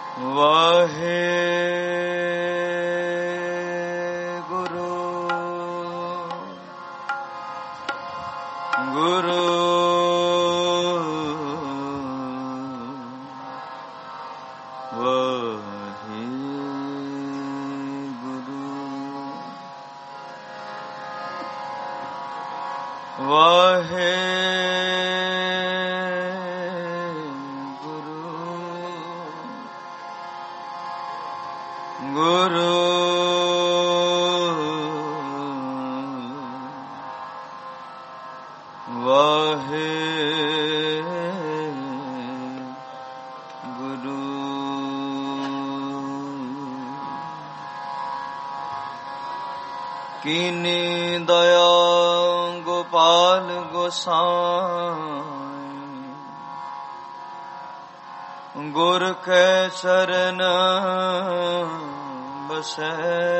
ਵਾਹਿਗੁਰੂ ਗੁਰੂ ਕੀਨੀ ਦਇਆ ਗੋਪਾਲ ਗੋਸਾਈਂ ਗੁਰ ਕੈ ਚਰਨ ਬਸੈ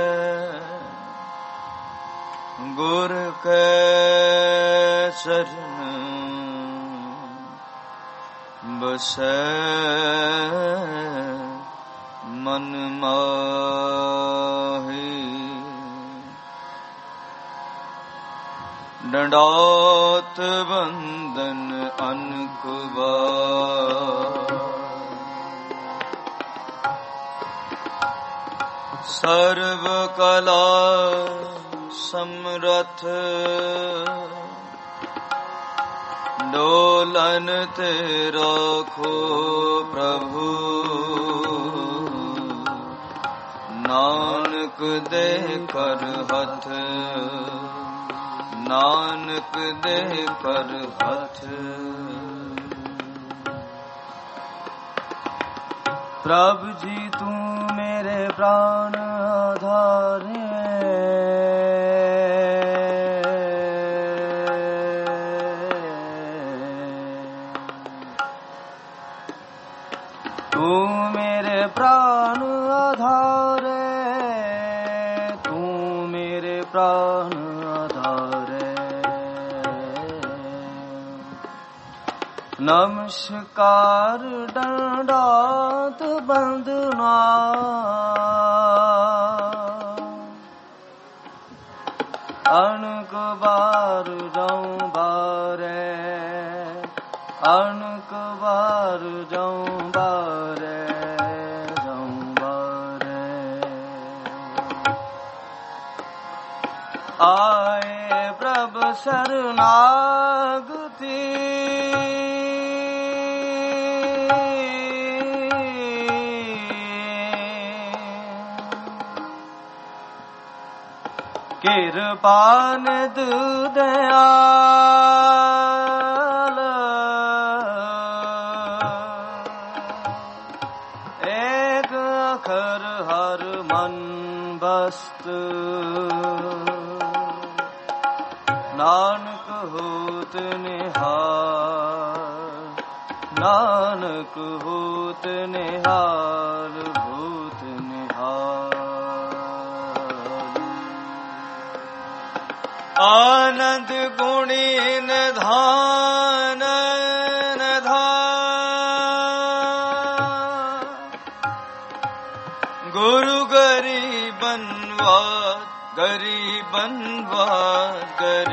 ਗੁਰ ਕੈ ਚਰਨ ਬਸੈ ਮਨ ਮਾਹੀ ਡੰਡਾਤ ਬੰਦਨ ਅਨਕ ਵਾਰ ਸਰਬ ਕਲਾ ਸਮਰਥ ਡੋਲਨ ਤੇ ਰੱਖੋ ਪ੍ਰਭੂ ਨਾਨਕ ਦੇ ਕਰ ਹੱਥ ਨਾਨਕ ਦੇ ਕਰ ਹੱਥ ਪ੍ਰਭ ਜੀ ਤੂੰ ਮੇਰੇ ਪ੍ਰਾਣ ਆਧਾਰੇ ਤੂੰ ਮੇਰੇ ਪ੍ਰਾਣ ਆਧਾਰੇ ਤੂੰ ਮੇਰੇ ਪ੍ਰਾਣ ਨਮਸਕਾਰ ਡੰਡਾਤ ਬੰਦਨਾ ਅਨਕ ਬਾਰ ਜਾਉ ਬਾਰੇ ਅਨਕ ਬਾਰ ਜਾਉ ਬਾਰੇ ਜਾਉ ਬਾਰੇ ਆਏ ਪ੍ਰਭ ਸਰਨਾਗਤੀ ਕਿਰਪਾ ਨਿਧ ਦਿਆਲ ਏਕ ਅਖਰ ਹਰ ਮਨ ਬਸਤ ਨਾਨਕ ਹੋਤ ਨਿਹਾਲ ਨਾਨਕ ਹੋਤ ਨਿਹਾਲ ਹੋਤ ਨਿਹਾਲ ਆਨੰਦ ਗੁਣੀ ਨਿਧਾਨ ਨਿਧਾਨ ਗੁਰੂ ਗਰੀਬਨਵਾਦ ਗਰੀਬਨਵਾਦ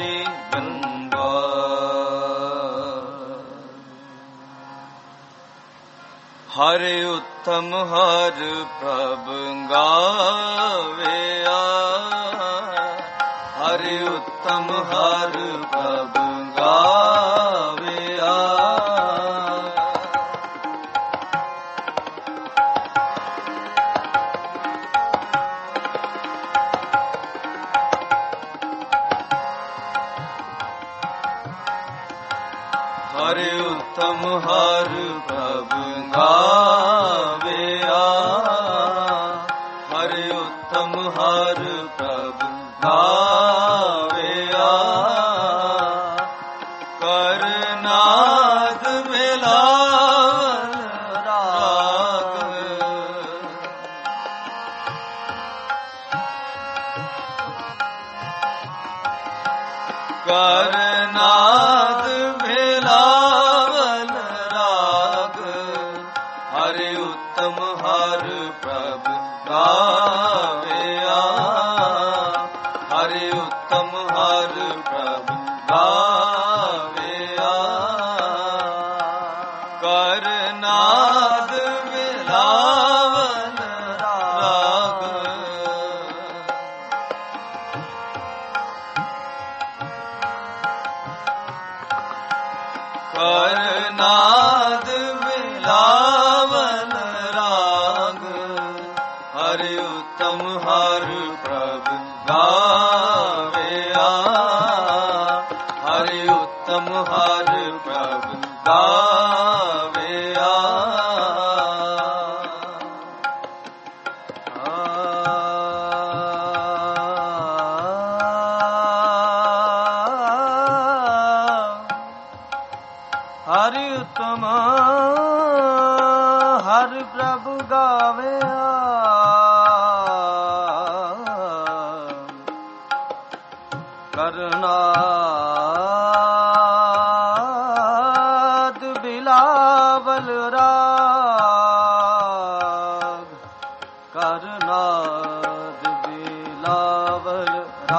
ਗਰੀਬਨਵਾਦ ਹਰਿ ਉੱਤਮ ਹਰ ਪ੍ਰਭ ਗਾਵਿਆ ਹਰਿ ਉੱਤਮ ਹਰ ਪ੍ਰਭ ਗਾਵਿਆ ਹਰਿ ਉੱਤਮ ਹਰ ਪ੍ਰਭ ਗਾਵਿਆ ਹਰਿ ਉੱਤਮ ਹਰ ਪ੍ਰਭ ਗਾਵਿਆ ਕਰਨਾਦ ਮਿਲਾਵਲ ਰਾਗ ਕਰਨਾਦ ਮਿਲਾਵਲ ਰਾਗ ਹਰਿ ਉਤਮ ਹਰ ਪ੍ਰਭ ਗਾਵਿਆ ਹਰਿ ਉਤਮ ਹਰ ਪ੍ਰਭ ਗਾਵਿਆ ਕਰਨਾਦ ਵਿਲਾਵਨ ਰਾਗ ਕਰਨਾਦ ਵਿਲਾਵਨ ਰਾਗ ਹਰਿ ਉਤਮ ਹਰ ਪ੍ਰਭ ਗਾਵਿਆ ਹਰਿ ਉਤਮ ਹਰ ਪ੍ਰਭ ਗਾਵਿਆ ਹਰਿ ਉਤਮ ਹਰ ਪ੍ਰਭ ਗਾਵਿਆ ਕਰਨਾਦ ਬਿਲਾਵਲ ਰਾਗ ਕਰਨਾਦ ਬਿਲਾਵਲ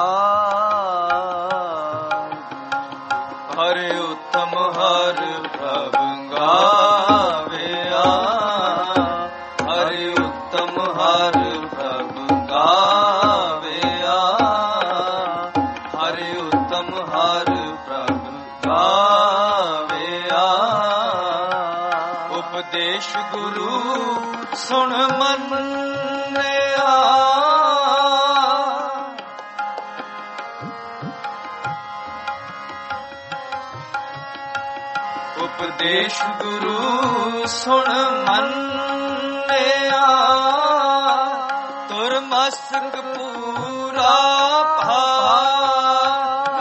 ਰਾਗ ਹਰਿ ਉਤਮ ਹਰ ਪ੍ਰਭ ਗਾਵਿਆ ਹਰਿ ਉਤਮ ਹਰ ਪ੍ਰਭ ਗਾਵਿਆ ਹਰਿ ਉਤਮ ਹਰ ਪ੍ਰਭ ਗਾਵਿਆ ਉਪਦੇਸ਼ ਗੁਰੂ ਸੁਣ ਮੰਨਿਆ ਉਪਦੇਸ਼ ਗੁਰੂ ਸੁਣ ਮੰਨਿਆ ਤੁਰ ਮਸਤਕ ਪੂਰਾ ਭਾਗ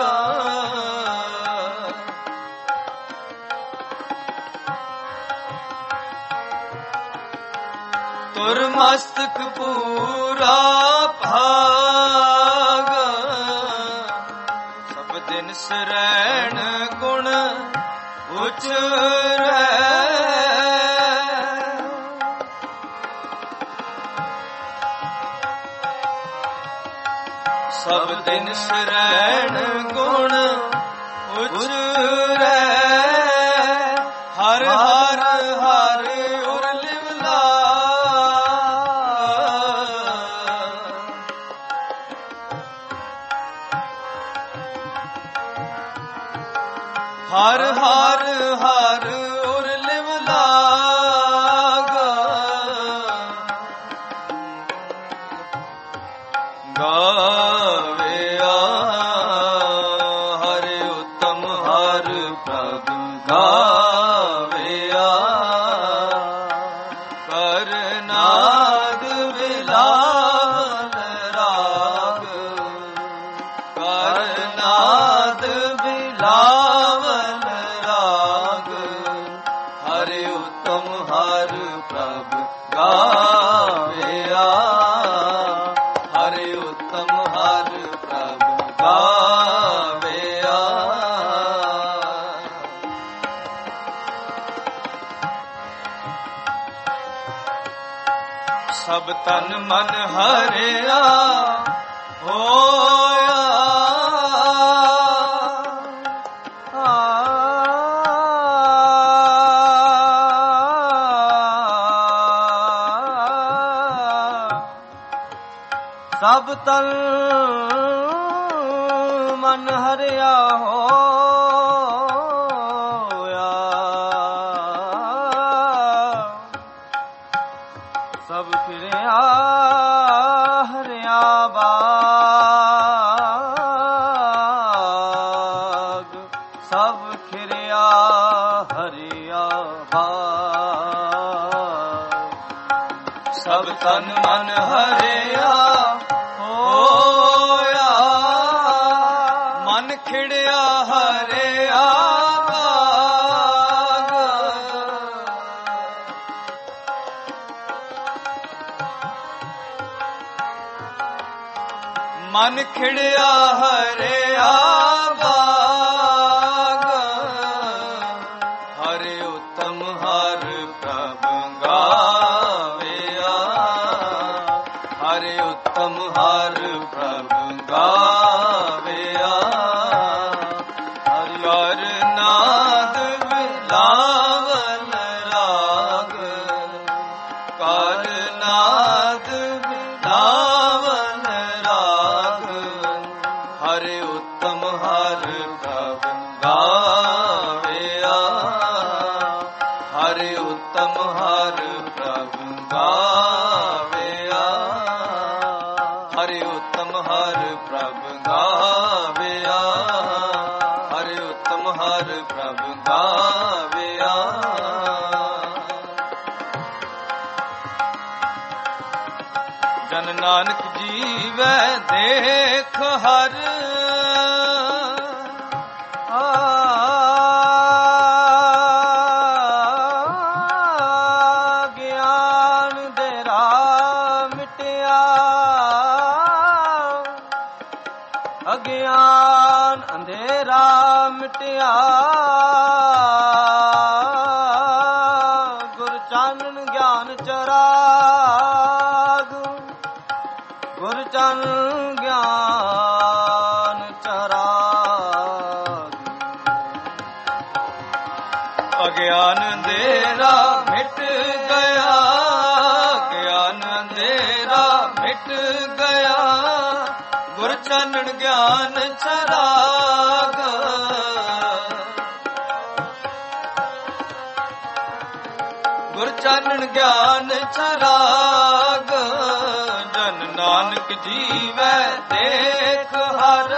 ਤੁਰ ਮਸਤਕ ਪੂਰਾ ਭਾਗ ਸਭ ਦਿਨ ਸਰੈਣ ਗੁਣ ਉਚਰੈ ਸਭ ਦਿਨ ਸਰੈਣ ਗੁਣ ਉਚਰੈ ਹਰ ਹਰ ਹਰ ਉਰ ਲਿਵਲਾ ਹਰ ਹਰ ਹਰ ਉਰ ਲਿਵ ਲਾਗ ਗਾਵਿਆ ਹਰਿ ਉਤਮ ਹਰ ਪ੍ਰਭ ਗਾਵਿਆ ਕਰਨਾਦ ਵਿਲਾਵਨ ਰਾਗ ਕਰਨਾਦ ਵਿਲਾਵਨ ਰਾਗ ਹਰਿ ਉਤਮ ਹਰ ਪ੍ਰਭ ਗਾਵਿਆ ਹਰਿ ਉਤਮ ਹਰ ਪ੍ਰਭ ਗਾਵਿਆ ਸਭ ਤਨ ਮਨ ਹਰਿਆ ਹੋਇਆ ਸਭ ਤਨ ਮਨ ਹਰਿਆ ਹੋਇਆ ਸਭ ਫਿਰਿਆ ਹਰਿਆ ਬਾਗ ਸਭ ਫਿਰਿਆ ਹਰਿਆ ਬਾਗ ਸਭ ਤਨ ਮਨ ਹਰਿਆ ਹੋਇਆ ਮਨ ਖਿੜਿਆ ਹਰਿਆ ਬਾਗ ਮਨ ਖਿੜਿਆ ਹਰਿਆ ਬਾਗ ਹਰਿ ਉਤਮ ਹਰ ਪ੍ਰਭ ਗਾ ਉਤਮ ਹਰ ਪ੍ਰਭ ਗਾਵਿਆ ਕਰ ਨਾਦ ਬਿਲਾਵਲ ਰਾਗ ਕਰ ਨਾਦ ਬਿਲਾਵਲ ਰਾਗ ਹਰਿ ਉਤਮ ਹਰ ਪ੍ਰਭ ਗਾਵਿਆ ਹਰਿ ਉਤਮ ਹਰ ਪ੍ਰਭ ਗਾਵਿਆ ਹਰਿ ਉਤਮ ਹਰ ਪ੍ਰਭ ਗਾਵਿਆ ਹਰਿ ਉਤਮ ਹਰ ਪ੍ਰਭ ਗਾਵਿਆ ਜਨ ਨਾਨਕ ਜੀਵੈ ਦੇਖ ਹਰ ਗਿਆਨ ਦੇ ਰਾਹ ਮਿਟਿਆ ਅਗਿਆਨ ਅੰਧੇਰਾ ਮਿਟਿਆ ਗੁਰ ਚਾਨਣ ਗਿਆਨ ਚਰਾਗ ਗੁਰ ਚਾਨਣ ਗਿਆਨ ਚਰਾਗ ਅਗਿਆਨ ਅੰਧੇਰਾ ਮਿਟ ਗਿਆ ਗਿਆਨ ਅੰਧੇਰਾ ਮਿਟ ਗਿਆ ਗੁਰ ਚਾਨਣ ਗਿਆਨ ਚਰਾਗ ਗੁਰ ਚਾਨਣ ਗਿਆਨ ਚਰਾਗ ਜਨ ਨਾਨਕ ਜੀਵੈ ਦੇਖ ਹਰ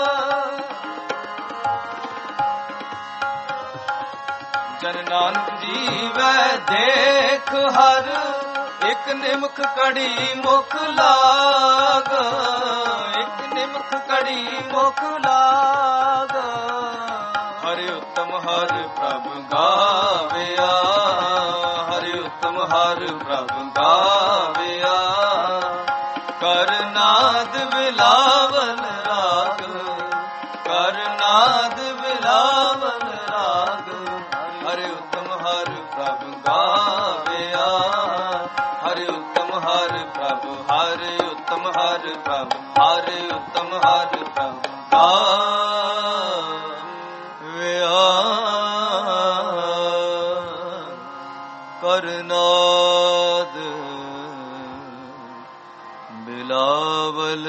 ਜਨ ਨਾਨਕ ਜੀਵੈ ਦੇਖ ਹਰ ਇਕ ਨਿਮਖ ਕੜੀ ਮੁਖ ਲਾਗ ਇਕ ਨਿਮਖ ਕੜੀ ਮੁਖ ਲਾਗ ਹਰਿ ਉਤਮ ਹਰ ਪ੍ਰਭ ਗਾਵਿਆ ਹਰਿ ਉਤਮ ਹਰ ਪ੍ਰਭ ਗਾਵਿਆ ਕਰ ਨਾਦ ਬਿਲਾਵਲ ਰਾਗ ਕਰ ਨਾਦ ਬਿਲਾਵਲ ਰਾਗ ਹਰਿ ਉਤਮ ਹਰ ਪ੍ਰਭ ਗਾਵਿਆ ਹਰਿ ਉਤਮ ਹਰ ਪ੍ਰਭ ਹਰਿ ਉਤਮ ਹਰ ਪ੍ਰਭ ਹਰਿ ਉਤਮ ਹਰ ਪ੍ਰਭ ਗਾਵਿਆ ਕਰਨਾਦ ਬਿਲਾਵਲ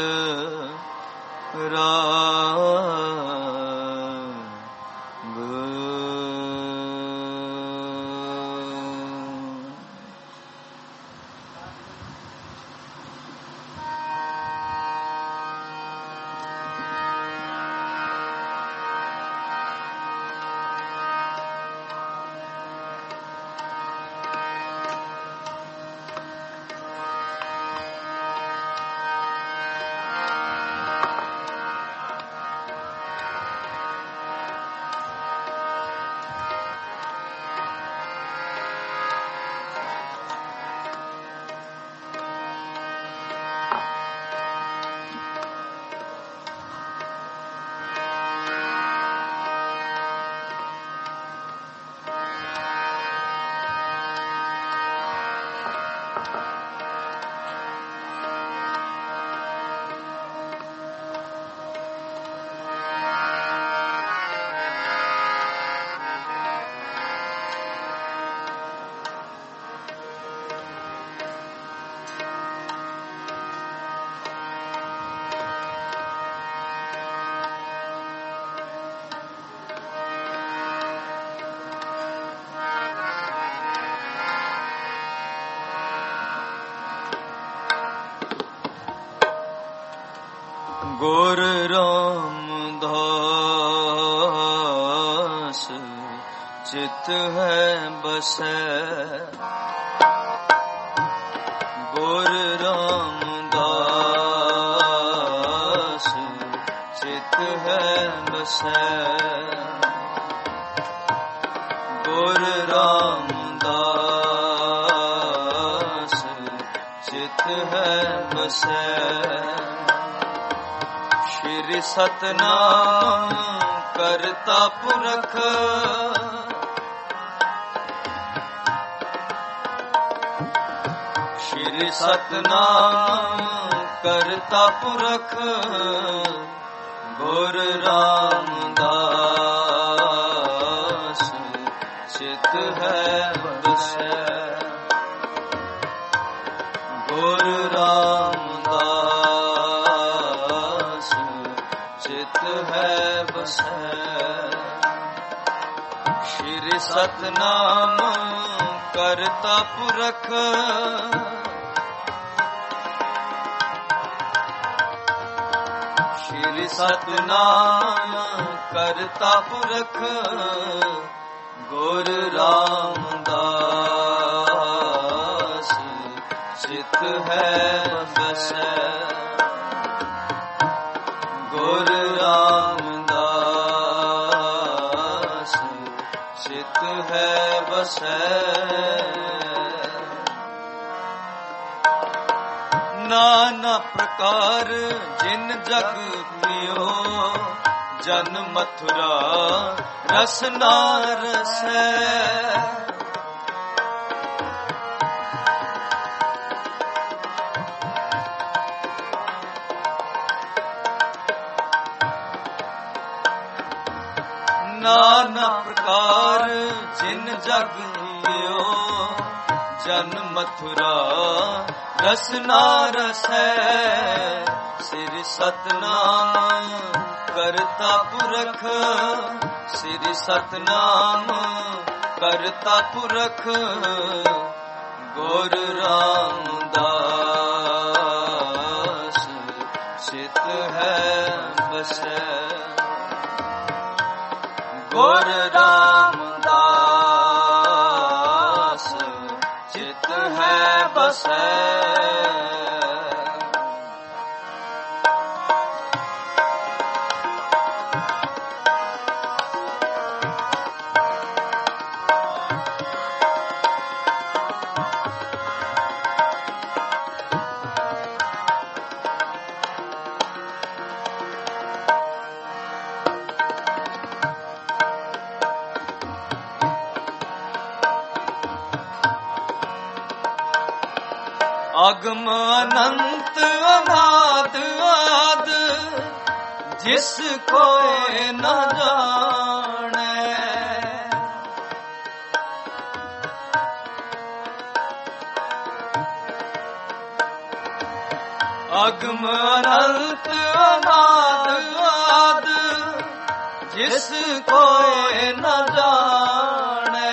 ਗੁਰ ਰਾਮਦਾਸ ਚਿਤ ਹੈ ਬਸੈ ਗੁਰ ਰਾਮਦਾਸ ਚਿਤ ਹੈ ਬਸੈ ਗੁਰ ਰਾਮਦਾਸ ਚਿਤ ਹੈ ਬਸੈ ਸ਼੍ਰੀ ਸਤਨਾਮ ਕਰਤਾ ਪੁਰਖ ਸ਼੍ਰੀ ਸਤਨਾਮ ਕਰਤਾ ਪੁਰਖ ਗੁਰ ਰਾਮਦਾਸ ਚਿਤ ਹੈ ਬਸੈ ਗੁਰ ਰਾਮਦਾਸ ਚਿਤ ਹੈ ਬਸੈ ਸ਼੍ਰੀ ਸਤਨਾਮ ਕਰਤਾ ਪੁਰਖ ਸ਼੍ਰੀ ਸਤਨਾਮ ਕਰਤਾ ਪੁਰਖ ਗੁਰ ਰਾਮਦਾਸ ਚਿਤ ਹੈ ਬਸੈ ਗੁਰ ਰਾਮਦਾਸ ਚਿਤ ਹੈ ਬਸੈ ਨਾਨਾ ਪ੍ਰਕਾਰ ਜਿਨ ਜਗ ਪਿਓ ਜਨ ਮਥੁਰਾ ਰਸਨਾ ਰਸੈ ਨਾਨਾ ਪ੍ਰਕਾਰ ਜਿਨ ਜਗ ਪਿਓ ਜਨ ਮਥੁਰਾ ਰਸਨਾ ਰਸੈ ਸ੍ਰੀ ਸਤਨਾਮ ਕਰਤਾ ਪੁਰਖ ਸ੍ਰੀ ਸਤਨਾਮ ਕਰਤਾ ਪੁਰਖ ਗੁਰ ਰਾਮਦਾਸ ਚਿਤ ਹੈ ਬਸੈ ਗੁਰ ਰਾਮਦਾਸ ਚਿਤ ਹੈ ਬਸੈ ਅਗਮ ਅਨੰਤ ਅਨਾਦ ਆਦ ਜਿਸ ਕੋਇ ਨ ਜਾਣੈ ਅਗਮ ਅਨੰਤ ਅਨਾਦ ਆਦ ਜਿਸ ਕੋਇ ਨ ਜਾਣੈ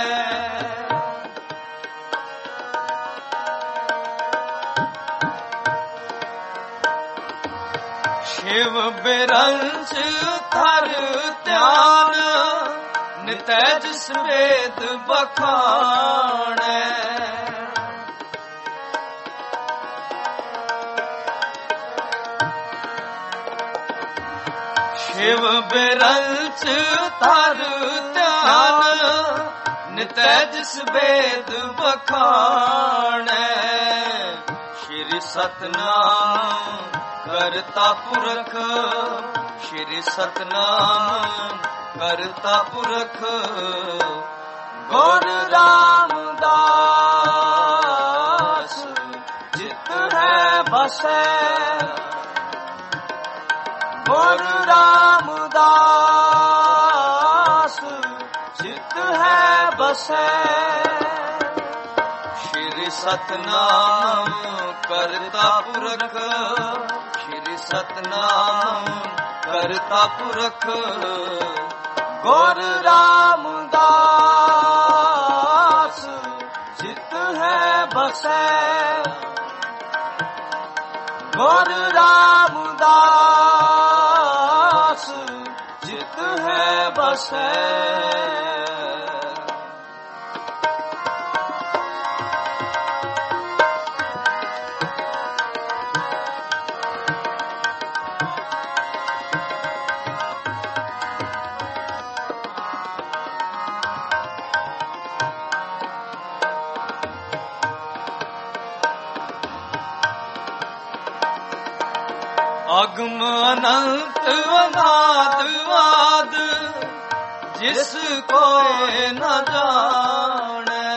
ਸ਼ਿਵ ਬਿਰੰਚ ਥਰ ਧਿਆਨ ਨਿਤੈ ਜਿਸ ਵੇਦ ਬਖਾਣੈ ਸ਼ਿਵ ਬਿਰੰਚ ਥਰ ਧਿਆਨ ਨਿਤੈ ਜਿਸ ਵੇਦ ਬਖਾਣੈ ਸ਼੍ਰੀ ਸਤਨਾਮ ਕਰਤਾ ਪੁਰਖ ਸ਼੍ਰੀ ਸਤਨਾਮ ਕਰਤਾ ਪੁਰਖ ਗੁਰ ਰਾਮਦਾਸ ਚਿਤ ਹੈ ਬਸੈ ਗੁਰ ਰਾਮਦਾਸ ਚਿਤ ਹੈ ਬਸੈ ਸ਼੍ਰੀ ਸਤਨਾਮ ਕਰਤਾ ਪੁਰਖ ਸ਼੍ਰੀ ਸਤਨਾਮ ਕਰਤਾ ਪੁਰਖ ਗੁਰ ਰਾਮਦਾਸ ਚਿਤ ਹੈ ਬਸੈ ਗੁਰ ਰਾਮਦਾਸ ਚਿਤ ਹੈ ਬਸੈ ਅਗਮ ਅਨੰਤ ਅਨਾਦ ਆਦ ਜਿਸ ਕੋਇ ਨ ਜਾਣੈ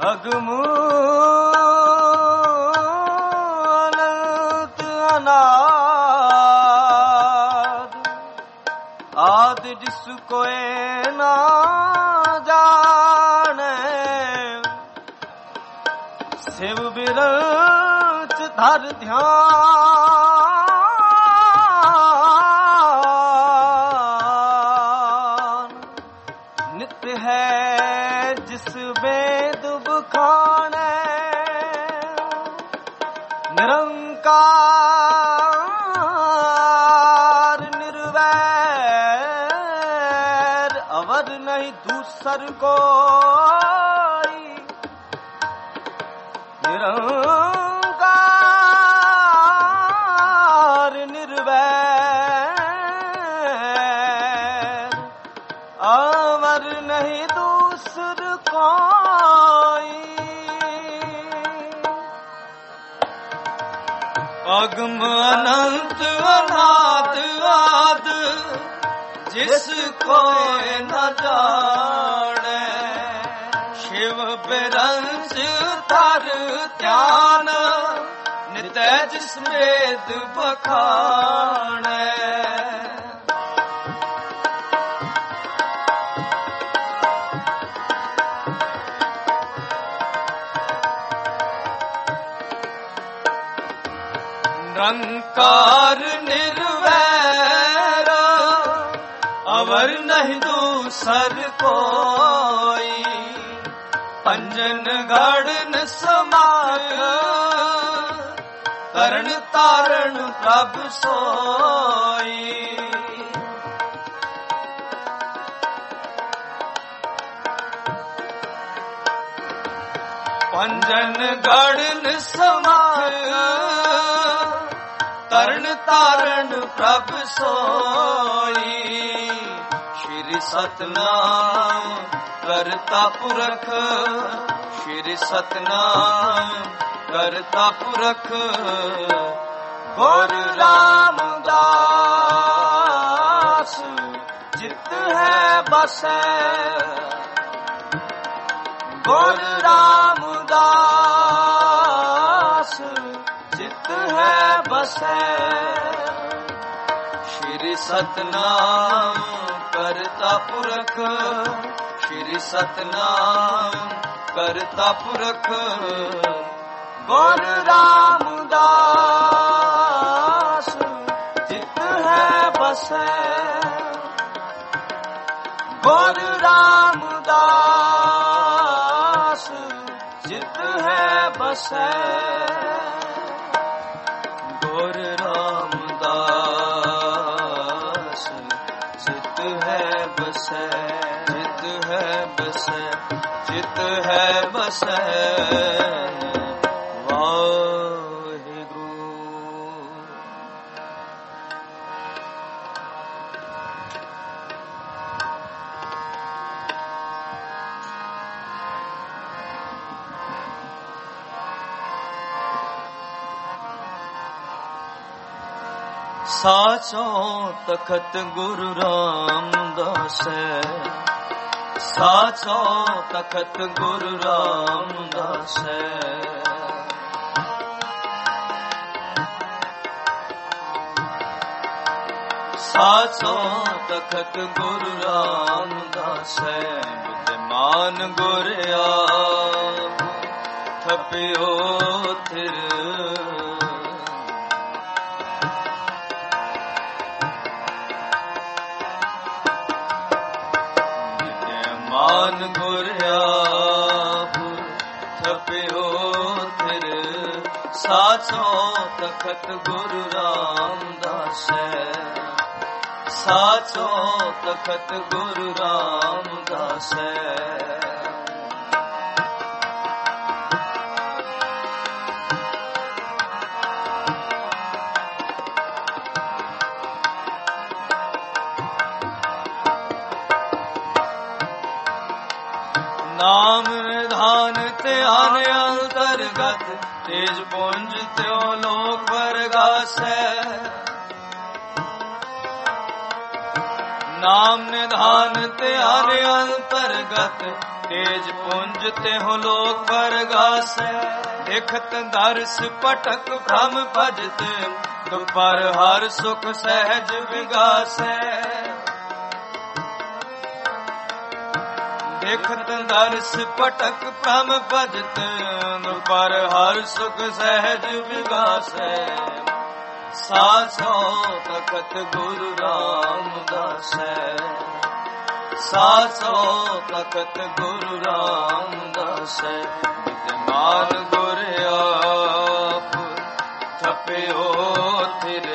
ਅਗਮ ਅਨੰਤ ਅਨਾਦ ਆਦ ਜਿਸ ਕੋਇ ਨਾ ਜਾਣੈ ਸਿਵ ਬਿਰਚ ਧਰ ਧਿਆਨ ਨਿਤ ਹੈ ਜਿਸ ਵੇਦ ਬਖਾਣੈ ਨਿਰੰਕਾਰ ਨਿਰਵੈਰ ਅਵਰ ਨਹੀਂ ਦੂਸਰ ਕੋਈ ਨਿਰੰਕਾਰ ਨਿਰਵੈਰ ਅਵਰ ਨਹੀਂ ਦੂਸਰ ਕੋਈ ਅਗਮ ਅਨੰਤ ਅਨਾਦ ਆਦ ਜਿਸ ਕੋਇ ਨ ਜਾਣੈ ਸ਼ਿਵ ਬਿਰੰਚ ਧਰ ਧਿਆਨ ਨਿਤੈ ਜਿਸ ਵੇਦ ਬਖਾਣੈ ਨਿਰੰਕਾਰ ਨਿਰਵੈਰ ਅਵਰ ਨਹੀਂ ਦੂਸਰ ਕੋਈ ਪੰਜਨ ਗੜਨ ਸਮਾਰ ਕਰਨ ਤਾਰਨ ਪ੍ਰਭ ਸੋਈ ਪੰਜਨ ਗੜਨ ਸਮਾਰ ਤਰਨ ਤਾਰਨ ਪ੍ਰਭ ਸੋਈ ਸ਼੍ਰੀ ਸਤਨਾਮ ਕਰਤਾ ਪੁਰਖ ਸ਼੍ਰੀ ਸਤਨਾਮ ਕਰਤਾ ਪੁਰਖ ਗੁਰ ਰਾਮਦਾਸ ਜਿਤ ਹੈ ਬਸੈ ਗੁਰ ਰਾਮਦਾਸ ਜਿਤ ਹੈ ਬਸੈ ਸ਼੍ਰੀ ਸਤਨਾਮ ਕਰਤਾ ਪੁਰਖ ਸ਼੍ਰੀ ਸਤਨਾਮ ਕਰਤਾ ਪੁਰਖ ਗੁਰ ਰਾਮਦਾਸ ਜਿਤ ਹੈ ਬਸੈ ਗੁਰ ਰਾਮਦਾਸ ਜਿਤ ਹੈ ਬਸੈ ਗੁਰ ਰਾਮਦਾਸ ਜਿਤ ਹੈ ਬਸੈ ਜਿਤ ਹੈ ਬਸੈ ਜਿਤ ਹੈ ਬਸੈ ਸਾਚੋ ਤਖਤ ਗੁਰੂ ਰਾਮਦਾਸੈ ਸਾਚੋ ਤਖਤ ਗੁਰੂ ਰਾਮਦਾਸੈ ਸਾਚੋ ਤਖਤ ਗੁਰੂ ਰਾਮਦਾਸੈ ਵਿਦਮਾਨ ਗੁਰ ਆਪ ਥਪਿਓ ਥਿਰ ਮਾਨ ਗੁਰ ਆਪ ਥਪਿਓ ਥਿਰ ਸਾਚੋ ਤਖਤ ਗੁਰੂ ਰਾਮਦਾਸੈ ਸਾਚੋ ਤਖਤ ਗੁਰੂ ਰਾਮਦਾਸੈ ਨਾਮ ਨਿਧਾਨ ਧਿਆਨ ਅੰਤਰਗਤ ਤੇਜ ਪੁੰਜ ਤਿਉ ਲੋਕ ਵਰਗਾਸੈ ਨਾਮ ਨਿਧਾਨ ਧਿਆਨ ਅੰਤਰਗਤ ਤੇਜ ਪੁੰਜ ਤੇ ਹੋ ਲੋਕ ਪਰਗਾਸੈ ਦੇਖਤ ਦਰਸ ਪਟਕ ਭ੍ਰਮ ਭਜਤ ਦੁਪਰ ਹਰ ਸੁਖ ਸਹਿਜ ਵਿਗਾਸੈ ਦੇਖਤ ਦਰਸ ਪਟਕ ਭ੍ਰਮ ਭਜਤ ਦੁਪਰ ਹਰ ਸੁਖ ਸਹਿਜ ਵਿਗਾਸੈ ਸਾਚੋ ਤਖਤ ਗੁਰੂ ਰਾਮਦਾਸੈ ਸਾਚੋ ਤਖਤ ਗੁਰੂ ਰਾਮਦਾਸੈ ਵਿਦਮਾਨ ਗੁਰ ਆਪ ਥਪਿਓ ਥਿਰ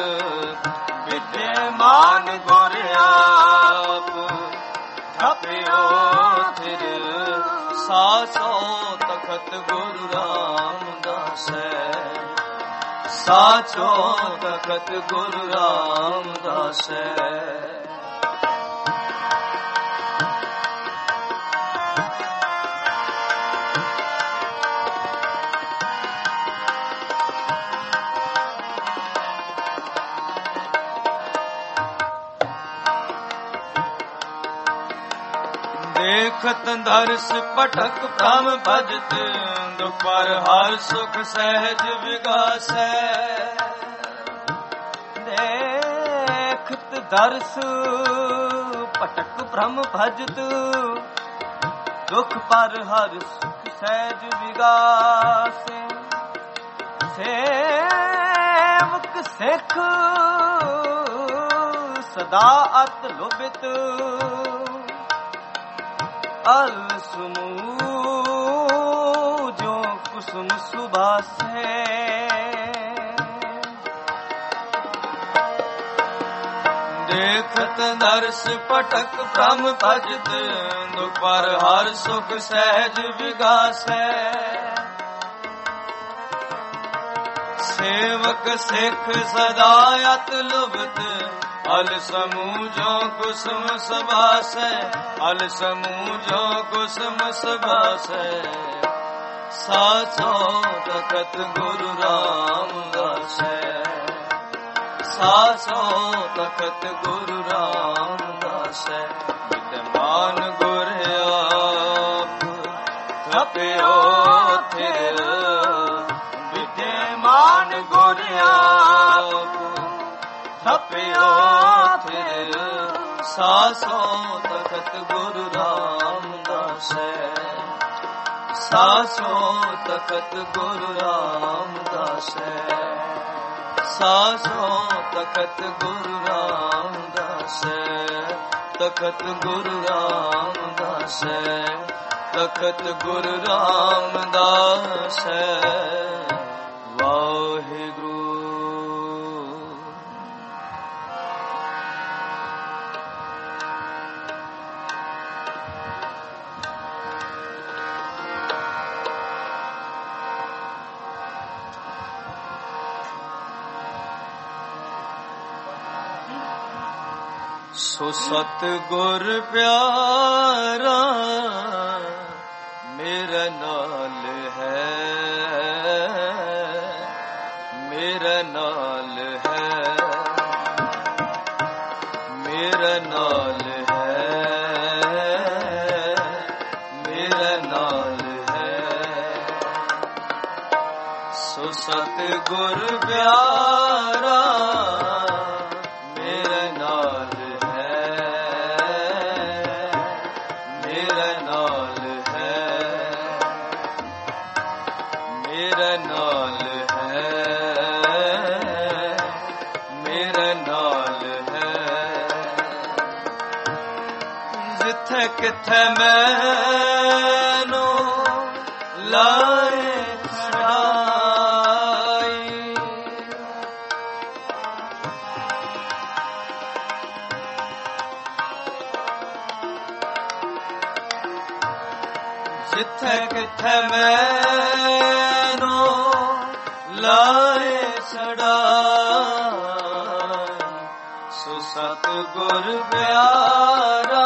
ਵਿਦਮਾਨ ਗੁਰ ਆਪ ਥਪਿਓ ਥਿਰ ਸਾਚੋ ਤਖਤ ਗੁਰੂ ਰਾਮਦਾਸੈ ਸਾਚੋ ਤਖਤ ਗੁਰੂ ਰਾਮਦਾਸੈ ਦੇਖਤ ਦਰਸ ਪਟਕ ਭ੍ਰਮ ਭਜਤ ਦੁਪਰ ਹਰ ਸੁਖ ਸਹਿਜ ਵਿਗਾਸੈ ਦੇਖਤ ਦਰਸ ਪਟਕ ਭ੍ਰਮ ਭਜਤ ਦੁਖ ਪਰ ਹਰ ਸੁਖ ਸਹਿਜ ਵਿਗਾਸੈ ਸੇਵਕ ਸਿੱਖ ਸਦਾ ਅਤ ਲੋਭਿਤ ਅਲ ਸਮੂਹ ਜੋ ਕੁਸੁਮ ਸੁਭਾਸੈ ਦੇਖਤ ਦਰਸ ਪਟਕ ਭ੍ਰਮ ਭਜਤ ਦੁਪਰ ਹਰ ਸੁਖ ਸਹਿਜ ਵਿਗਾਸੈ ਸੇਵਕ ਸਿੱਖ ਸਦਾ ਅਤ ਲੁਭਤ ਅਲ ਸਮੂਹ ਜੋ ਕੁਸੁਮ ਸੁਭਾਸੈ ਅਲ ਸਮੂਹ ਜੋ ਕੁਸੁਮ ਸੁਭਾਸੈ ਸਾਚੋ ਤਖਤ ਗੁਰੂ ਰਾਮਦਾਸੈ ਸਾਚੋ ਤਖਤ ਗੁਰੂ ਰਾਮਦਾਸੈ ਵਿਦਮਾਨ ਗੁਰ ਆਪ ਥਪਿਓ ਥਿਰ ਵਿਦਮਾਨ ਗੁਰ ਆਪ ਥਪਿਓ ਥਿਰ ਸਾਚੋ ਤਖਤ ਗੁਰੂ ਰਾਮਦਾਸੈ ਸਾਚੋ ਤਖਤ ਗੁਰੂ ਰਾਮਦਾਸੈ ਸਾਚੋ ਤਖਤ ਗੁਰੂ ਰਾਮਦਾਸੈ ਤਖਤ ਗੁਰੂ ਰਾਮਦਾਸੈ ਤਖਤ ਗੁਰੂ ਰਾਮਦਾਸੈ ਵਾਹਿਗੁਰੂ ਸੋ ਸਤ ਗੁਰ ਪਿਆਰਾ ਮੇਰਾ ਨਾਲ ਹੈ ਮੇਰਾ ਨਾਲ ਹੈ ਮੇਰਾ ਨਾਲ ਹੈ ਮੇਰਾ ਨਾਲ ਹੈ ਸੋ ਸਤ ਗੁਰ ਪਿਆਰਾ ਕਿੱਥੇ ਮੈਨੂੰ ਲਾਏ ਛੜਾਈ ਜਿੱਥੇ ਕਿੱਥੇ ਮੈਨੂੰ ਲਾਏ ਛੜਾਈ ਸੋ ਸਤ ਗੁਰ ਪਿਆਰਾ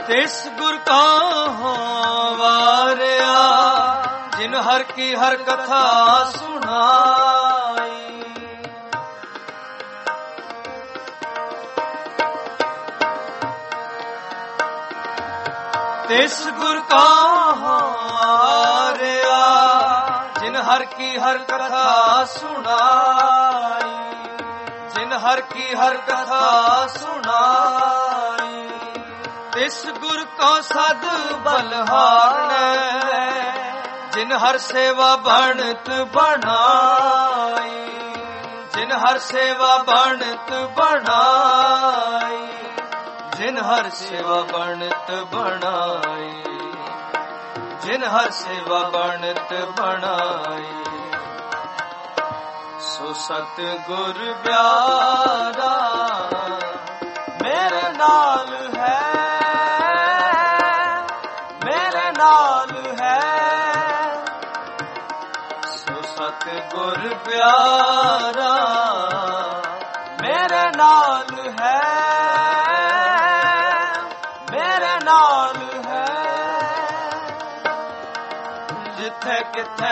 ਤਿਸ ਗੁਰ ਕਾ ਵਾਰਿਆ ਜਿਨ ਹਰ ਕੀ ਹਰ ਕਥਾ ਸੁਣਾਈ। ਤਿਸ ਗੁਰ ਕਾ ਵਾਰਿਆ ਜਿਨ ਹਰ ਕੀ ਹਰ ਕਥਾ ਸੁਣਾਈ। ਜਿਨ ਹਰ ਕੀ ਹਰ ਕਥਾ ਸੁਣਾਈ। ਤਿਸ ਗੁਰ ਕੋ ਸਦ ਬਲਹਾਰੈ ਜਿਨ ਹਰ ਸੇਵਾ ਬਣਤ ਬਣਾਈ। ਜਿਨ ਹਰ ਸੇਵਾ ਬਣਤ ਬਣਾਈ। ਜਿਨ ਹਰ ਸੇਵਾ ਬਣਤ ਬਣਾਈ। ਜਿਨ ਹਰ ਸੇਵਾ ਬਣਤ ਬਣਾਈ। ਸੋ ਸਤ ਗੁਰ ਪਿਆਰਾ ਮੇਰੇ ਨਾਲ ਹੈ, ਮੇਰੇ ਨਾਲ ਹੈ। ਸੋ ਸਤ ਗੁਰ ਪਿਆਰਾ ਮੇਰੇ ਨਾਲ ਹੈ, ਮੇਰੇ ਨਾਲ ਹੈ। ਜਿੱਥੇ ਕਿੱਥੇ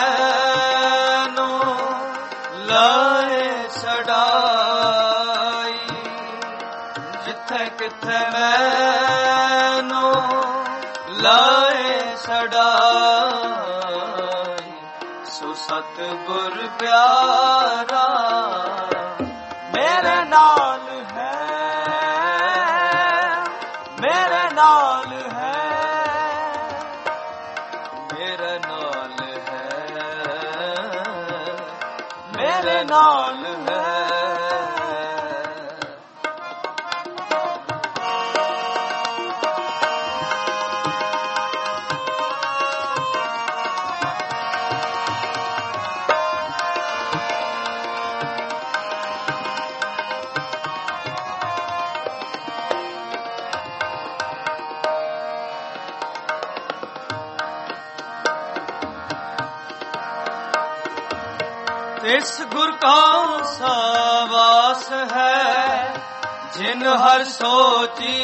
ਮੈਨੂੰ ਲਾਏ ਛਡਾਈ। ਜਿੱਥੇ ਕਿੱਥੇ ਮੈਨੂੰ ਲਾਏ ਛਡਾਈ। ਸੋ ਸਤ ਗੁਰ ਪਿਆਰਾ ਮੇਰੇ ਨਾਲ ਹੈ, ਮੇਰੇ ਨਾਲ ਹੈ। ਮੇਰੇ ਨਾਲ ਹੈ, ਮੇਰੇ ਨਾਲ ਹੈ। ਤਿਸ ਗੁਰ ਕਾ ਸਾਵਾਸ ਹੈ ਜਿਨ ਹਰ ਸੋਚੀ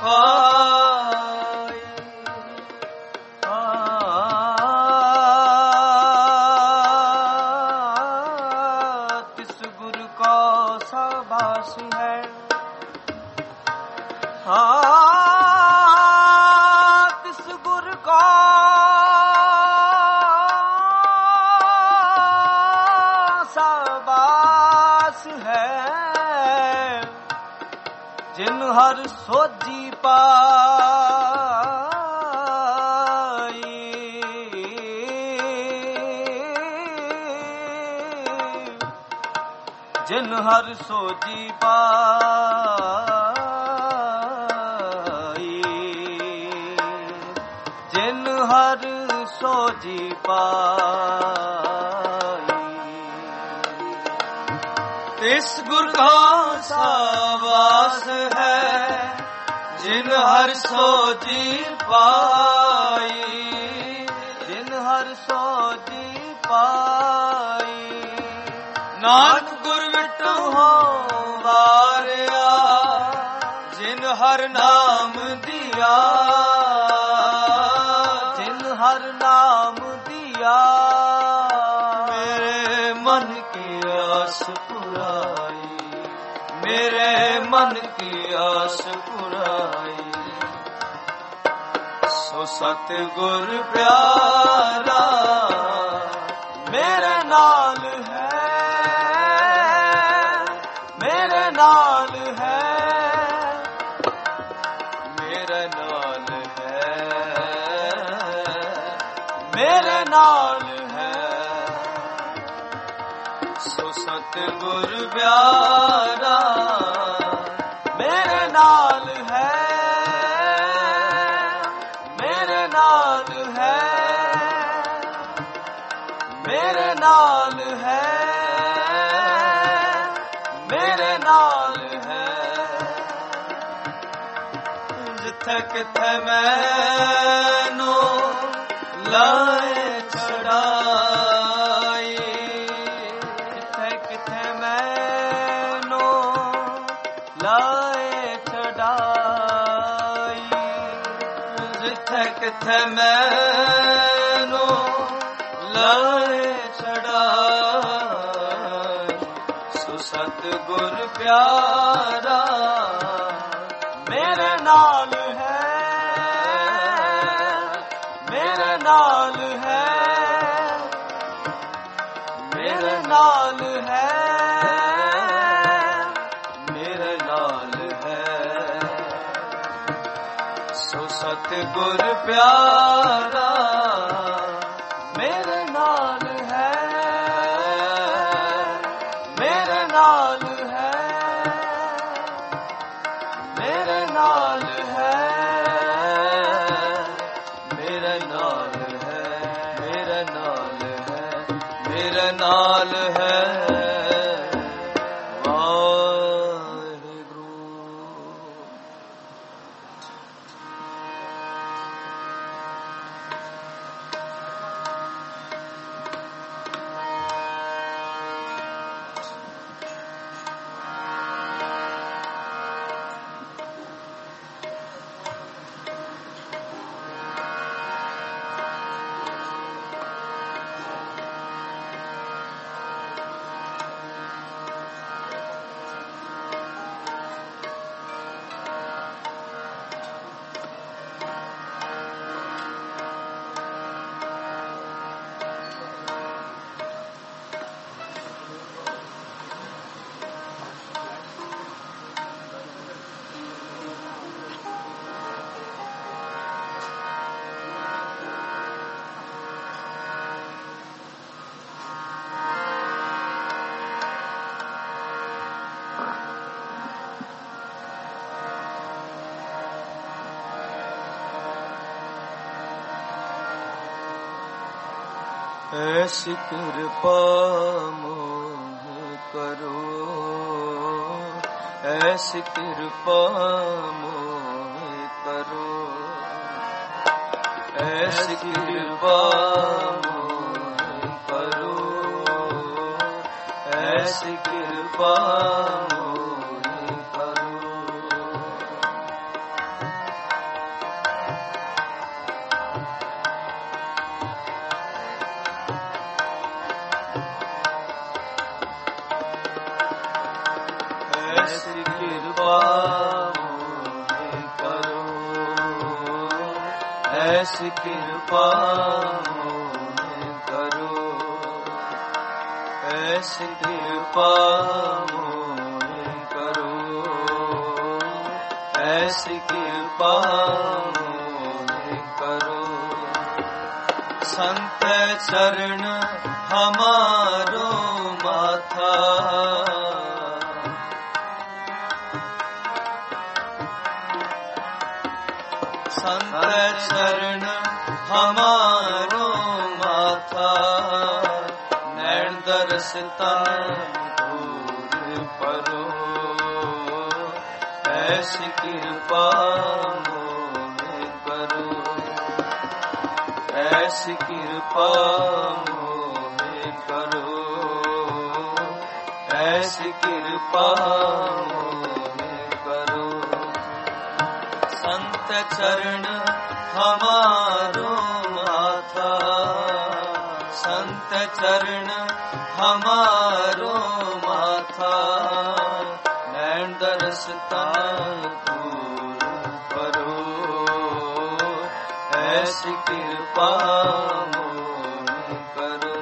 ਪਾਈ। ਤਿਸ ਗੁਰ ਕਾ ਸਾਵਾਸ ਹੈ, ਤਿਸ ਗੁਰ ਕਾ ਜਿਨ ਹਰ ਸੋਝੀ ਪਾਈ। ਜਿਨ ਹਰ ਸੋਝੀ ਪਾਈ। ਜਿਨ ਹਰ ਸੋਝੀ ਪਾਈ। ਤਿਸ ਗੁਰ ਕਾ ਸਾਵਾਸ ਹੈ ਜਿਨ ਹਰ ਸੋਝੀ ਪਾਈ। ਜਿਨ ਹਰ ਸੋਝੀ ਪਾਈ। ਨਾਨਕ ਗੁਰ ਵਿਟੋ ਵਾਰਿਆ ਜਿਨ ਹਰ ਨਾਮ ਦਿਆ। ਜਿਨ ਹਰ ਨਾਮ ਦਿਆ। ਮੇਰੇ ਮਨ ਕੀ ਆਸ ਪੁਰਾਈ। ਮੇਰੇ ਮਨ ਕੀ ਆਸ ਪੁਰਾਈ। ਸੋ ਸਤ ਗੁਰ ਪਿਆਰਾ ਮੇਰੇ ਨਾਲ ਹੈ, ਮੇਰੇ ਨਾਲ ਹੈ। ਮੇਰੇ ਨਾਲ ਹੈ, ਮੇਰੇ ਨਾਲ ਹੈ। ਸੋ ਸਤ ਗੁਰ ਪਿਆਰਾ ਮੇਰੇ ਨਾਲ ਹੈ, ਮੇਰੇ ਨਾਲ ਹੈ। ਮੇਰੇ ਨਾਲ ਹੈ, ਮੇਰੇ ਨਾਲ ਹੈ। ਜਿੱਥੇ ਕਿੱਥੇ ਮੈਨੂੰ ਲਾਏ ਛਡਾਈ। ਜਿੱਥੇ ਕਿੱਥੇ ਮੈਨੂੰ ਲਾਏ ਛਡਾਈ। जिथे मैनो लाए चढ़ाई सो सतगुर प्यारा मेरे नाल है, मेरे नाल है, मेरे नाल है, मेरे नाल है सो सतगुर प्यारा मेरे नाल है, मेरे नाल है, मेरे नाल है, मेरे नाल है, मेरे नाल है, मेरे नाल है वाहिगुरू। ऐसी कृपा मोह करो, ऐसी कृपा मोह करो, ऐसी कृपा मोह करो, ऐसी कृपा मोह करो। ऐसी कृपा मोहे करो, ऐसी कृपा मोहे करो, ऐसी कृपा मोहे करो, ऐसी कृपा मोहे करो। संत चरण हमारो माथा, संत चरण हमारो माथा, नैन दरस तन दूर परो, ऐसी कृपा मोहे करो, ऐसी कृपा मोहे करो, ऐसी कृपा मोहे करो। संत चरण हमारो माथा, संत चरण हमारो माथा, नैन दरस तन दूर परो, ऐसी कृपा मोहे करो,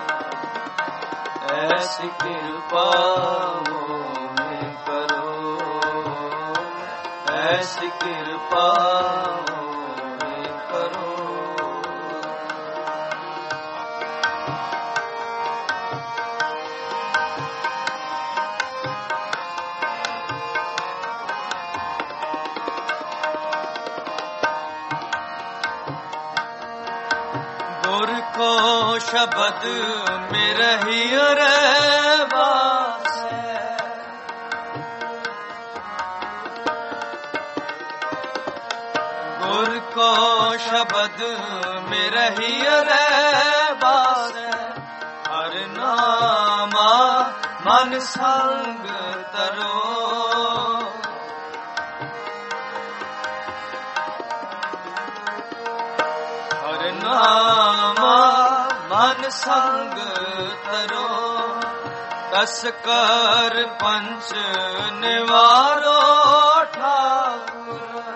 ऐसी कृपा मोहे करो, ऐसी कृपा मोहे करो। गुर को शब्द में रही रे बास है, गुर को शब्द में रही रे बास है, हर नामा मन संग तरो, संग तरो, कस कर पंच निवारो ठाकुर।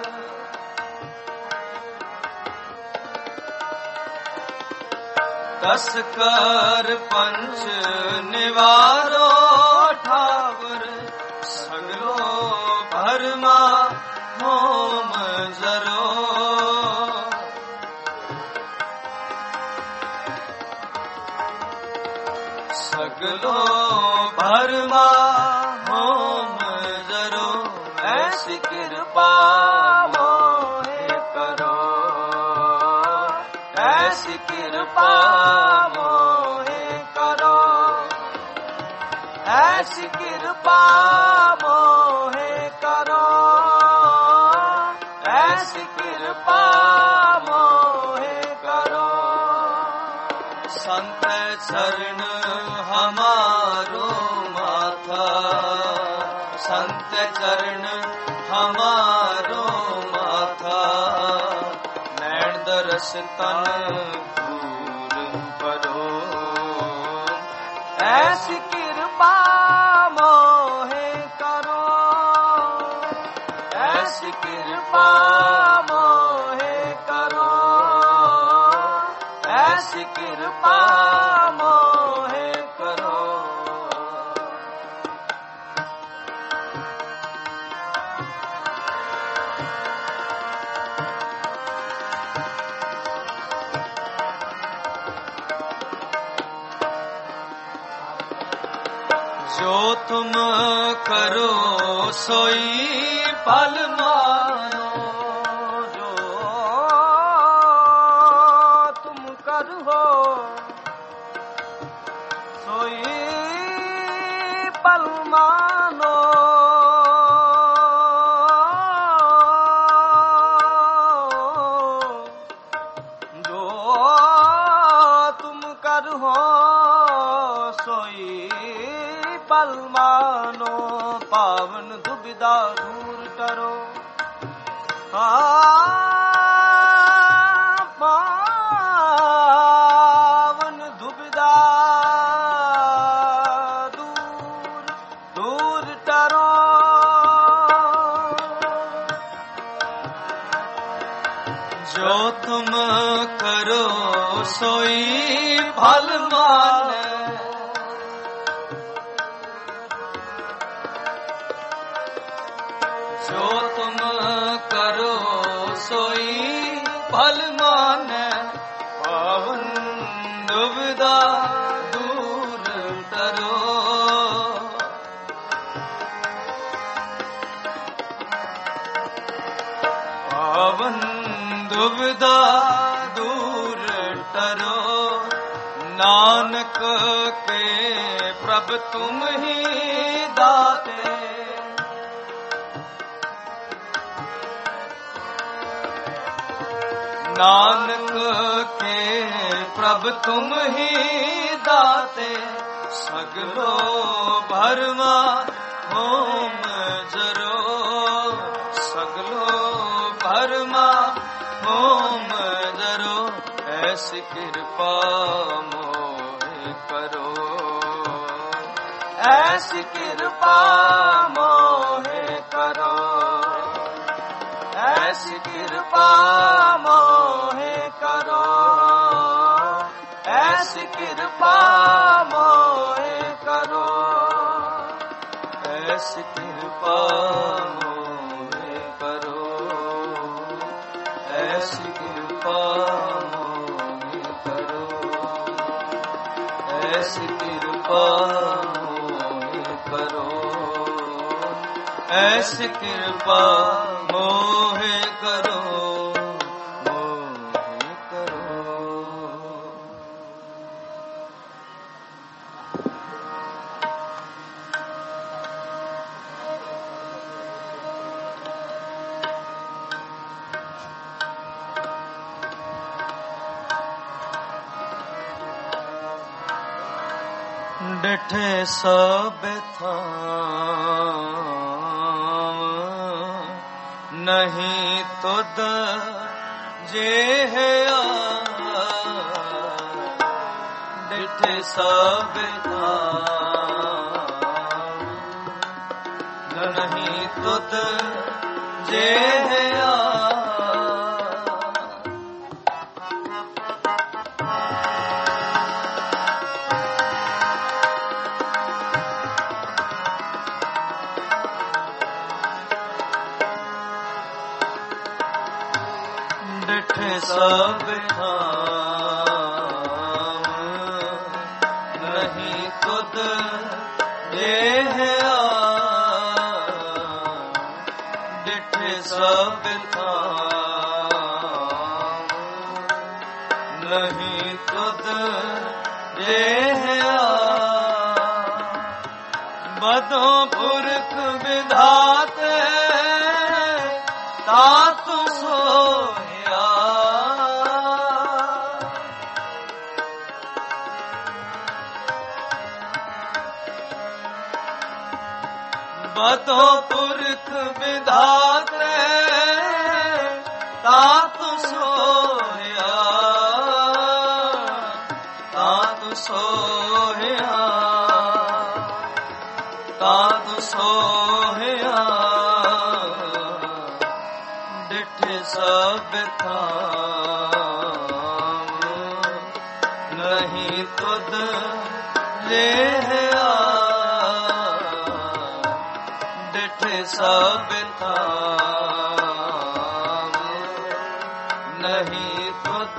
कस कर पंच निवारो ठाकुर, सगलो भरमा होम जरो। सगलो भरमा होम जरो, ऐसी कृपा मोहे करो, ऐसी कृपा मोहे करो, ऐसी कृपा मोहे करो, ऐसी कृपा मोहे करो। संत चरण हमारो माथा, संत चरण हमारो माथा, नैन दरस तन दूर परो, ऐसी कृपा मोहे करो, ऐसी कृपा मोहे करो, ऐसी कृपा मोहे करो। जो तुम करो सोई फल मानो, जो तुम करो सोई फल मानो, जो तुम करो सोई पल मानो, पावन दुविधा दूर करो, पावन दुविधा दूर दूर करो। जो तुम करो सोई फल माने, जो तुम करो सोई फल माने, पावन दुविधा दूर करो। पावन दुविधा दूर करो, नानक के प्रभु तुम ही दाते, नानक के प्रभु तुम ही दाते, सगलो भरमा होम जरो, सगलो भरमा होम जरो, ऐसी कृपा मोहे करो, ऐसी कृपा मोहे करो, ऐसी कृपा मोहे करो, ऐसी कृपा मोहे करो, ऐसी कृपा मोहे करो, ऐसी कृपा मोहे करो, ऐसी कृपा मोहे करो, ऐसी कृपा मोहे करो, मोहे करो। डिठे सब थाम, नहीं तुद जे है ਡਿਠੇ ਸਭ ਥਾਂ ਨਹੀਂ ਤੁਧ ਜਿਹਾ ਡਿਠੇ ਸਭ ਥਾਂ ਨਹੀਂ ਤੁਧ ਜਿਹਾ ਡਿਠੇ ਸਭ ਥਾਂ ਨਹੀਂ ਤੁਧ ਜਿਹਾ ਬਦੋਂ ਪੁਰਖ ਵਿਧਾਤੇ ਤਾਤ ਸੋਇਆ ਬਦੋਂ ਪੁਰਖ ਵਿਧਾਤੇ ਤਾਤ ਸੋਇਆ ਤਾਤ ਸੋਇਆ ਤਾਤ ਸੋਇਆ ਡਿਠੇ ਸਭ ਥਾਂ ਨਹੀਂ ਤੁਧ ਜਿਹਾ ਡਿਠੇ ਸਭ ਥਾਂ ਨਹੀਂ ਤੁਧ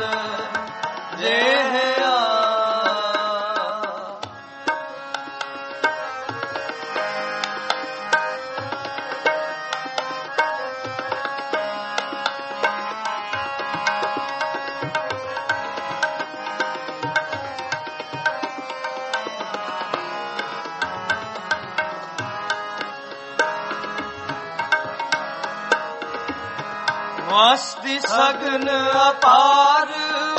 ਜਿਹਾ ਵਸਦੀ ਸਗਨ ਅਪਾਰ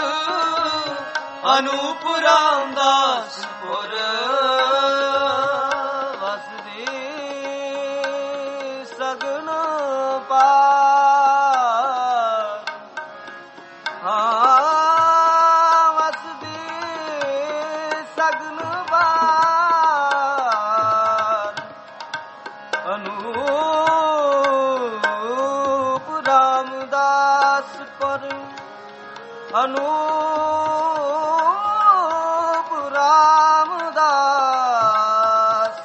ਅਨੂਪ ਰਾਮਦਾਸਪੁਰ ਵਸਦੀ ਸਗਨ ਅਪਾਰ ਵਸਦੀ ਸਗਨ ਅਪਾਰ ਅਨੂਪ ਰਾਮਦਾਸਪੁਰ ਅਨੂਪ ਰਾਮਦਾਸ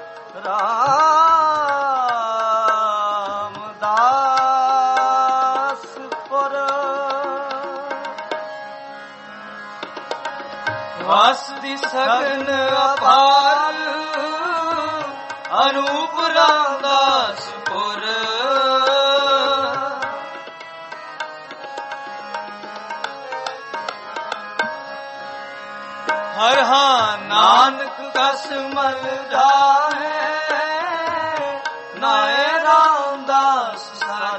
ਰਾਮਦਾਸਪੁਰ ਵਸਦੀ ਸਗਨ ਅਪਾਰ ਅਨੂਪ ਰਾਮਦਾਸਪੁਰ ਹਰ ਹਾਂ ਨਾਨਕ ਕਸ ਮਲ ਜਾਹੇ ਨਾਏ ਰਾਮਦਾਸ ਸਰ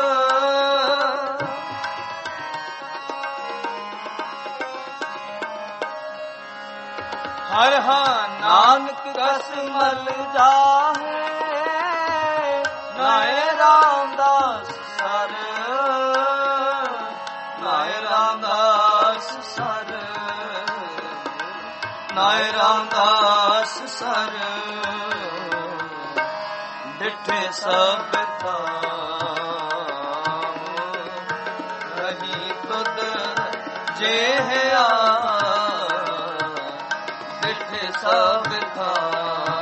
ਹਰ ਹਾਂ ਨਾਨਕ ਕਸ ਮਲ ਜਾਹੇ ਨਾਏ ਰਾਮਦਾਸ ਸਰ ਨਾਏ ਰਾਮਦਾਸ ਸਰ ਨਾਏ ਰਾਮਦਾਸ ਸਰ ਡਿਠੇ ਸਭ ਥਾਂ ਨਹੀਂ ਤੁਧ ਜਿਹਾ ਡਿਠੇ ਸਭ ਥਾਂ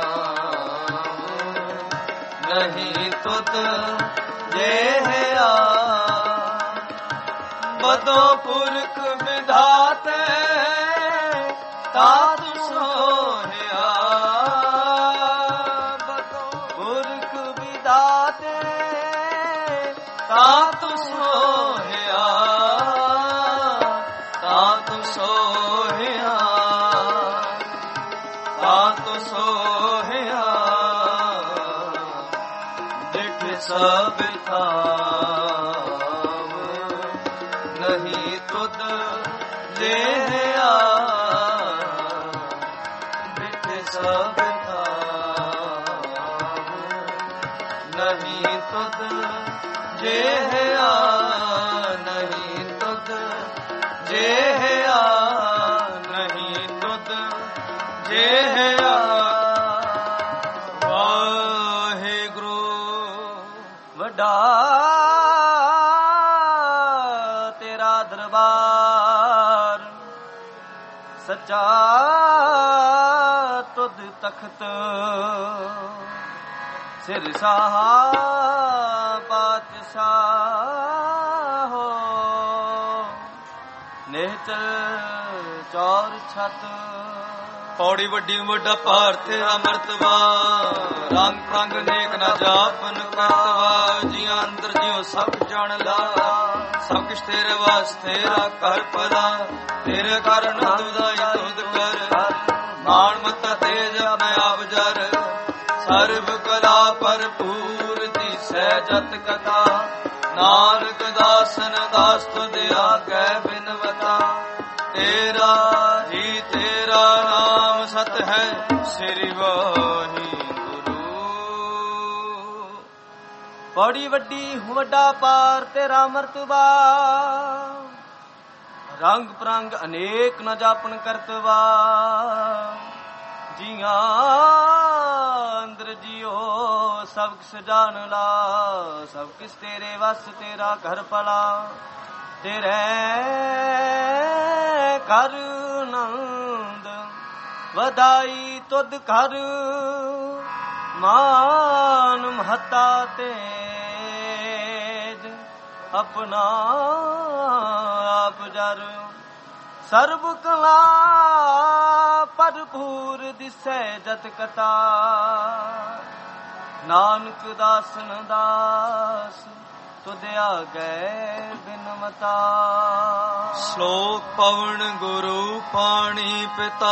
ਨਹੀਂ ਤੁਧ ਜਿਹਾ ਬਦੋਂ ਪੁਰਖ ਵਿਧਾਤੇ ਤਾਤ ਸੋਹਿਆ ਬਦੋਂ ਪੁਰਖ ਵਿਧਾਤੇ ਤਾਤ ਸੋਹਿਆ ਤਾਤ ਸੋਹਿਆ ਤਾਤ ਸੋਹਿਆ ਡਿਠ ਸਭ ਥਾਂ ਨਹੀਂ ਤੁਧ ਜਿਹਾ ਸਭ ਥਾਂ ਨਹੀਂ ਤੁਧ ਜਿਹਾ ਨਹੀਂ ਤੁਧ ਜਿਹਾ ਨਹੀਂ ਤੁਧ ਇਹ ਵਾਹਿਗੁਰੂ ਵੱਡਾ ਤੇਰਾ ਦਰਬਾਰ, ਸੱਚਾ ਤੁਧ ਤਖਤ, ਸਿਰਸਾਹਾ ਪਾਤਸ਼ਾਹ ਹੋ, ਨਿਹਚਲ ਚੌਰ ਛਤ। ਪੌੜੀ ਵੱਡੀ ਵੱਡਾ ਭਾਰ ਤੇਰਾ ਮਰਤਬਾ, ਰੰਗ ਪ੍ਰੰਗ ਨੇਕ ਨਾ ਜਾਪਨ ਕਰਤਵਾ। ਜੀਆਂ ਅੰਦਰ ਜਿਉ ਸਭ ਜਾਣ ਲਾ, ਸਭ ਕੁਛ ਤੇਰੇ ਵਾਸਤੇ ਰਾ ਕਰ ਪਦਾ। ਤੇਰੇ ਕਾਰਨ ਦੁਦਾਈ ਤੁਧ ਕਰ, ਮਾਣ ਮਤਾ ਤੇਜ ਮੈਂ ਆਪ ਜਰ। ਸਰਬ ਕਲਾ ਭਰਪੂਰ ਦਿਸੈ ਜਤ ਕਥਾ, ਨਾਨਕ ਦਾਸਨ ਦਾਸ ਤੁਧ ਆਗੈ ਬਿਨਵਤਾ। ਤੇਰਾ ਹੀ ਤੇਰਾ ਨਾਮ ਸਤ ਹੈ, ਸ੍ਰੀ ਵਾਹਿਗੁਰੂ। ਬੜੀ ਵੱਡੀ ਵੱਡਾ ਪਾਰ ਤੇਰਾ ਮਰਤਬਾ, ਰੰਗ ਪ੍ਰੰਗ ਅਨੇਕ ਨ ਜਾਪਨ ਕਰਤਵਾ। ਜੀਆਂ ਅੰਦਰ ਜਿਉ ਸਭ ਕਿਸ ਜਾਣ ਲਾ, ਸਭ ਕਿਸ ਤੇਰੇ ਵਸ ਤੇਰਾ ਘਰ ਭਲਾ। ਤੇਰੇ ਘਰ ਨੰਦ ਵਧਾਈ ਤੁਧ ਘਰ, ਮਾਨ ਮਹਤਾ ਤੇਜ ਆਪਣਾ ਆਪ ਜਰ। ਸਰਬ ਕਲਾ ਭਰਪੂਰ ਦਿਸੈ ਜਤ ਕਥਾ, ਨਾਨਕ ਦਾਸਨ ਦਾਸ ਤੁਧ ਆਗੈ ਬਿਨਵਤਾ। ਸ਼ਲੋਕ ਪਵਨ ਗੁਰੂ ਪਾਣੀ ਪਿਤਾ,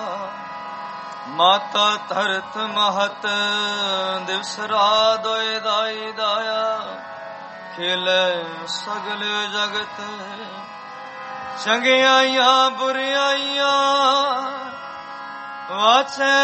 ਮਾਤਾ ਧਰਤ ਮਹਤ। ਦਿਵਸ ਰਾਤ ਦੋਇ ਦਾਈ ਦਾਇਆ, ਖੇਲੇ ਸਗਲ ਜਗਤ। ਚੰਗਿਆਈਆਂ ਬੁਰਿਆਈਆਂ ਵਾਛੈ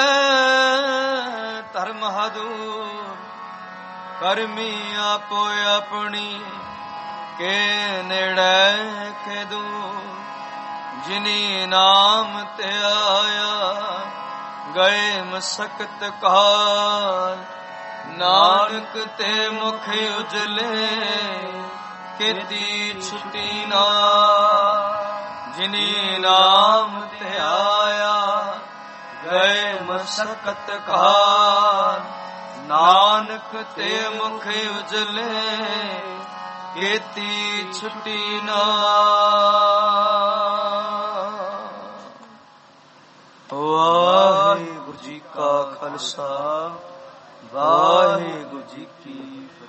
ਧਰਮ ਹਦੂਰ। ਕਰਮੀ ਆਪੋ ਆਪਣੀ ਕੇ ਨੇੜੇ ਕੇ ਦੂਰ। ਜਿਨੀ ਨਾਮ ਤੇ ਆਇਆ ਗਏ ਮਸਕਤ ਕਾਲ। ਨਾਨਕ ਤੇ ਮੁਖ ਉਜਲੇ ਕੀਤੀ ਛੁੱਟੀ ਨਾ। ਜਿਨੀ ਨਾਮ ਤੇ ਆਇਆ ਗਏ ਮਸਕਤ ਕਾਲ। ਨਾਨਕ ਤੇ ਮੁਖ ਉਜਲੇ ਕੀਤੀ ਛੁੱਟੀ ਨਾ। ਵਾਹਿਗੁਰੂ ਜੀ ਕਾ ਖਾਲਸਾ, ਵਾਹਿਗੁਰੂ ਜੀ ਕੀ